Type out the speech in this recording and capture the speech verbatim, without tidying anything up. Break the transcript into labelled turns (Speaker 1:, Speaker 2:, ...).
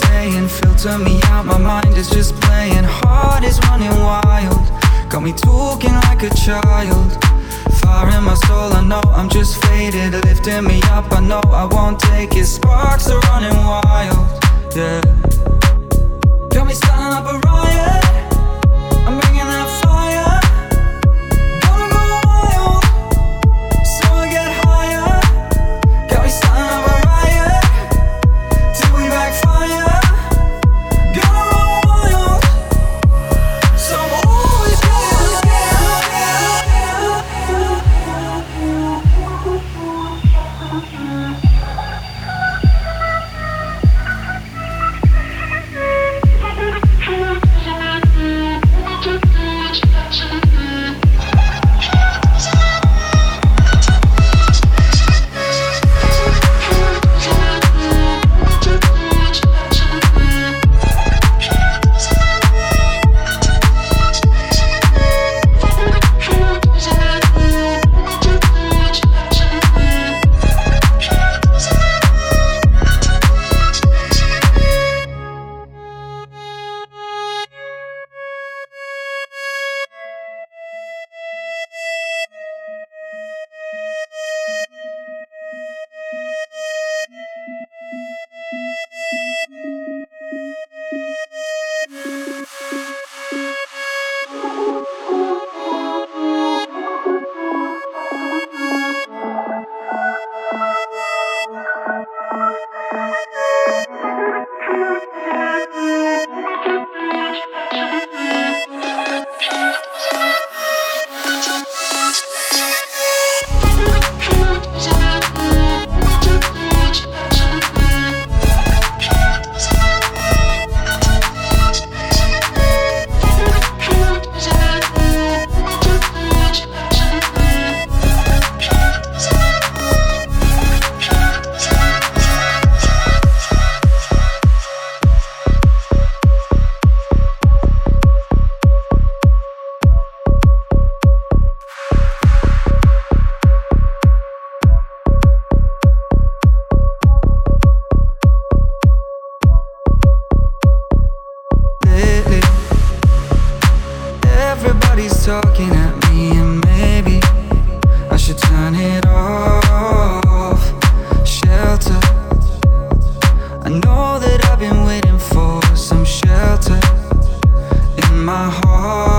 Speaker 1: saying, filter me out, my mind is just playing. Heart is running wild, got me talking like a child. Fire in my soul, I know I'm just faded. Lifting me up, I know I won't take it. Sparks are running wild, yeah. Got me starting up a riot, I'm bringing that fire. Gonna go wild, so I get higher. Got me starting up a riot, till we backfire. Gonna go wild, so I'm always getting everybody's talking at me, and maybe I should turn it off. Shelter, I know that I've been waiting for some shelter in my heart.